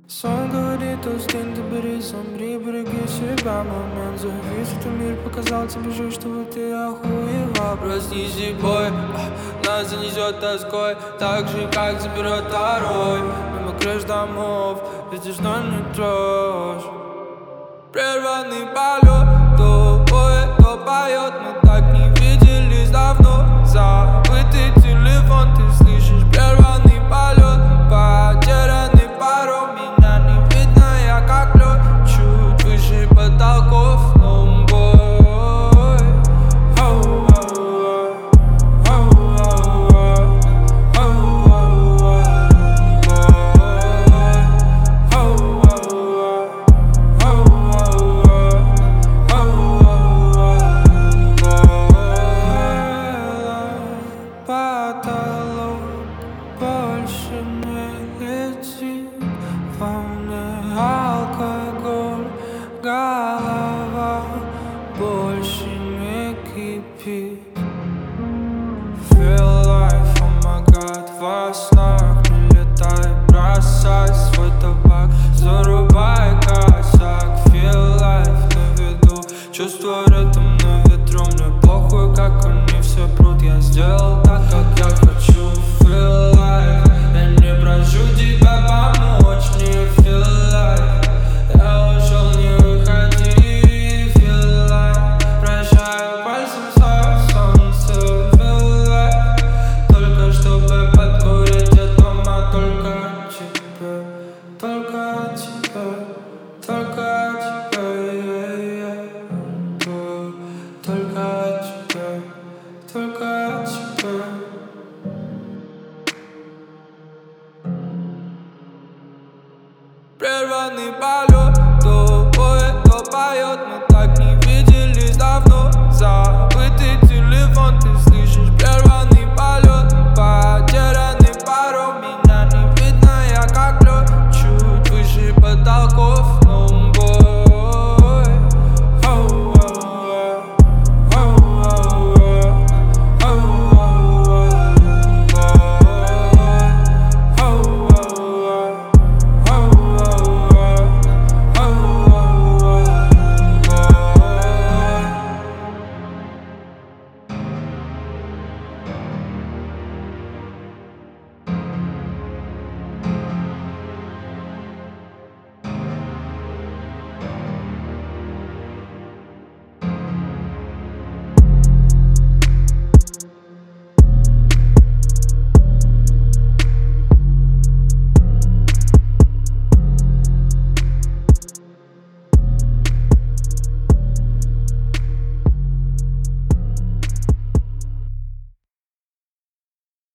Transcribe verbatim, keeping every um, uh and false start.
Сон говорит, устынь, ты бери, замри, береги себя. Момент завис, это мир показал тебе же, что ты охуела. Проснись, бой, нас занесет тоской, так же, как заберет второй. Мимо крыш домов, видишь, но не дрожь. Прерванный полет, то поет, то поет. Мы так не виделись давно. Забытый телефон, ты слышишь прерванный полет. Потерянный паром, меня не видно, я как лед. Чуть выше потолков, ломбой. Потолок больше не летит, во мне алкоголь, голова больше не кипит. Feel life, oh my god, во снах не летай, бросай свой табак, зарубай косяк. Feel life на виду, чувствую ритм на ветру, мне похуй, как они все прут, я сделал так, как я хочу. Feel life, я не прошу тебя помочь мне. Feel life, я ушел, не выходи. Feel life, прощаю пальцем свое солнце. Feel life, только чтобы подкурить от дома, только от тебя, только от тебя, только от тебя, yeah, yeah. Только от тебя, только от тебя. Прерванный полет.